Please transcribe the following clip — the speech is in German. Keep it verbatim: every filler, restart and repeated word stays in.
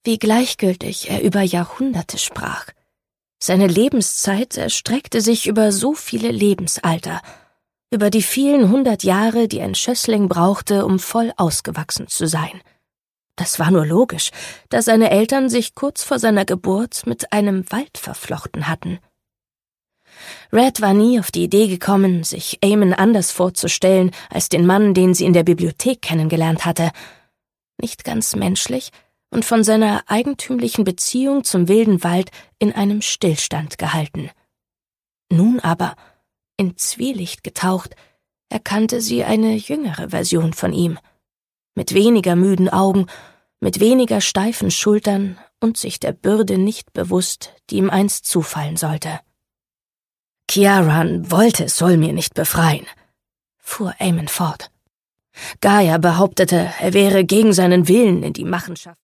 Wie gleichgültig er über Jahrhunderte sprach. Seine Lebenszeit erstreckte sich über so viele Lebensalter, über die vielen hundert Jahre, die ein Schössling brauchte, um voll ausgewachsen zu sein. Das war nur logisch, da seine Eltern sich kurz vor seiner Geburt mit einem Wald verflochten hatten. Red war nie auf die Idee gekommen, sich Eamon anders vorzustellen als den Mann, den sie in der Bibliothek kennengelernt hatte. Nicht ganz menschlich und von seiner eigentümlichen Beziehung zum wilden Wald in einem Stillstand gehalten. Nun aber, in Zwielicht getaucht, erkannte sie eine jüngere Version von ihm, mit weniger müden Augen, mit weniger steifen Schultern und sich der Bürde nicht bewusst, die ihm einst zufallen sollte. »Kiaran wollte Solmir nicht befreien«, fuhr Eamon fort. »Gaia behauptete, er wäre gegen seinen Willen in die Machenschaft